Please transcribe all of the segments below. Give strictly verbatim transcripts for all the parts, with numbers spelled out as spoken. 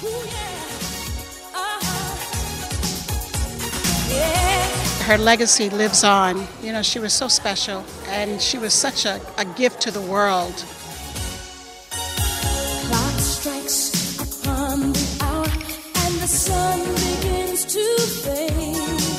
Her legacy lives on. You know, she was so special, and she was such a, a gift to the world. Clock strikes upon the hour, and the sun begins to fade.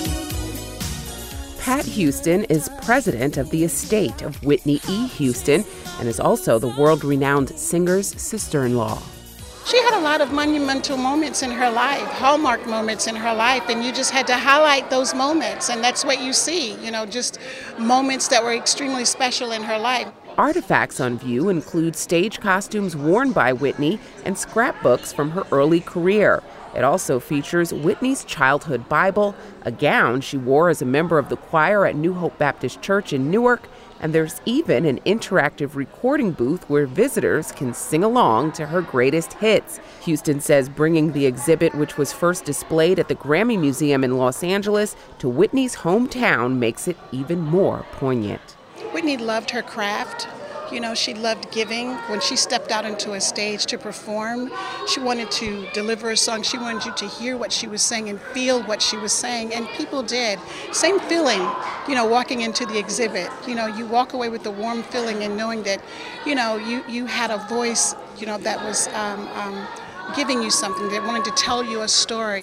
Pat Houston is president of the estate of Whitney E. Houston and is also the world-renowned singer's sister-in-law. She had a lot of monumental moments in her life, hallmark moments in her life, and you just had to highlight those moments, and that's what you see, you know, just moments that were extremely special in her life. Artifacts on view include stage costumes worn by Whitney and scrapbooks from her early career. It also features Whitney's childhood Bible, a gown she wore as a member of the choir at New Hope Baptist Church in Newark, and there's even an interactive recording booth where visitors can sing along to her greatest hits. Houston says bringing the exhibit, which was first displayed at the Grammy Museum in Los Angeles, to Whitney's hometown makes it even more poignant. Whitney loved her craft. You know, she loved giving. When she stepped out into a stage to perform, she wanted to deliver a song. She wanted you to hear what she was saying and feel what she was saying, and people did. Same feeling, you know, walking into the exhibit. You know, you walk away with the warm feeling and knowing that, you know, you, you had a voice, you know, that was um, um, giving you something, that wanted to tell you a story.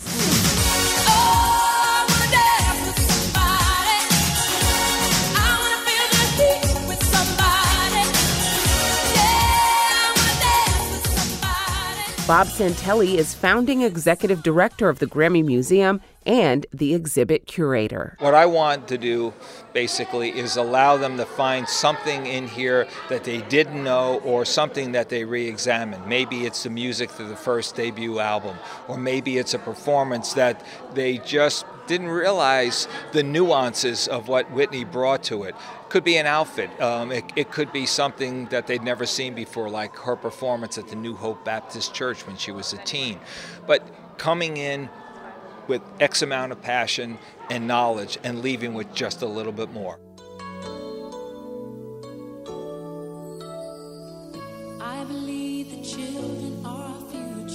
Bob Santelli is founding executive director of the Grammy Museum and the exhibit curator. What I want to do, basically, is allow them to find something in here that they didn't know or something that they re-examine. Maybe it's the music for the first debut album, or maybe it's a performance that they just didn't realize the nuances of what Whitney brought to it. Could be an outfit. Um, it, it could be something that they'd never seen before, like her performance at the New Hope Baptist Church when she was a teen. But coming in with X amount of passion and knowledge and leaving with just a little bit more. I believe the children are our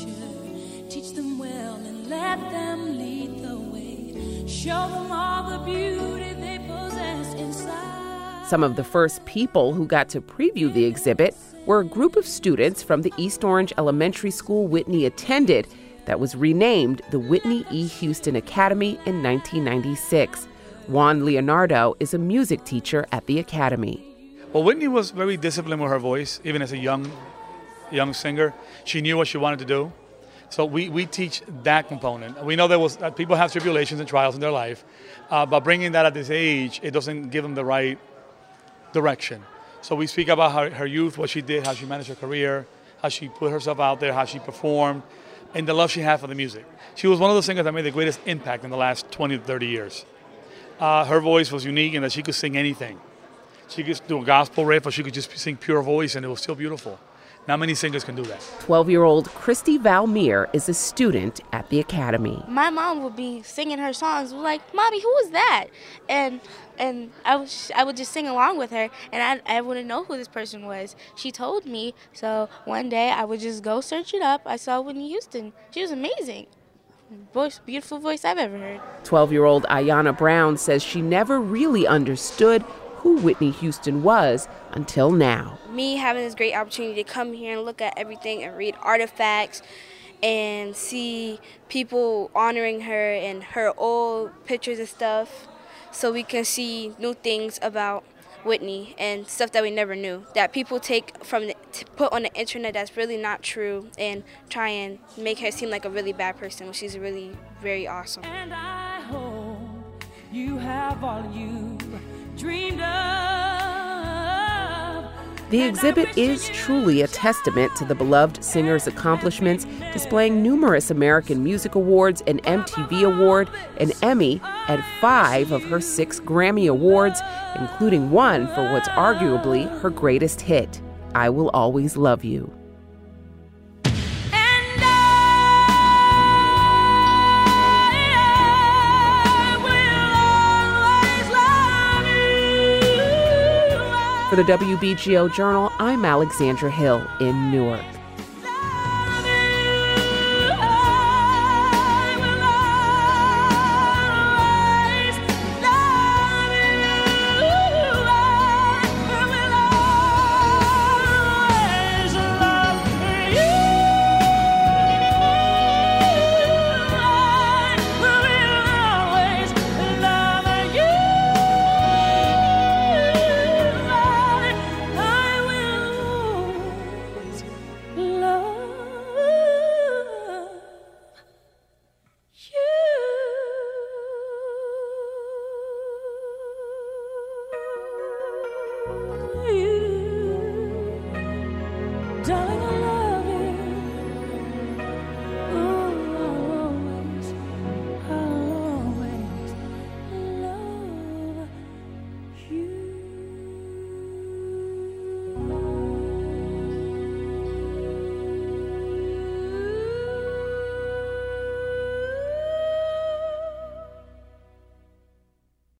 future. Teach them well and let them lead the way. Show them all the beauty they possess inside. Some of the first people who got to preview the exhibit were a group of students from the East Orange Elementary School Whitney attended that was renamed the Whitney E. Houston Academy in nineteen ninety-six. Juan Leonardo is a music teacher at the academy. Well, Whitney was very disciplined with her voice, even as a young young singer. She knew what she wanted to do. So we, we teach that component. We know there was that people have tribulations and trials in their life, uh, but bringing that at this age, it doesn't give them the right direction. So we speak about her, her youth, what she did, how she managed her career, how she put herself out there, how she performed, and the love she had for the music. She was one of those singers that made the greatest impact in the last twenty to thirty years. Uh, her voice was unique in that she could sing anything. She could do a gospel riff, or she could just sing pure voice, and it was still beautiful. Not many singers can do that. twelve-year-old Christy Valmere is a student at the academy. My mom would be singing her songs, like, "Mommy, who was that?" And and I was I would just sing along with her, and I I wouldn't know who this person was. She told me, so one day I would just go search it up. I saw Whitney Houston. She was amazing. Voice, beautiful voice I've ever heard. twelve-year-old Ayanna Brown says she never really understood who Whitney Houston was until now. Me having this great opportunity to come here and look at everything and read artifacts and see people honoring her and her old pictures and stuff, so we can see new things about Whitney and stuff that we never knew, that people take from the, to put on the internet that's really not true, and try and make her seem like a really bad person when she's really very awesome. And I hope you have all you dreamed of. The exhibit is truly a testament to the beloved singer's accomplishments, displaying numerous American Music Awards, an M T V Award, an Emmy, and five of her six Grammy Awards, including one for what's arguably her greatest hit, I Will Always Love You. For the W B G O Journal, I'm Alexandra Hill in Newark.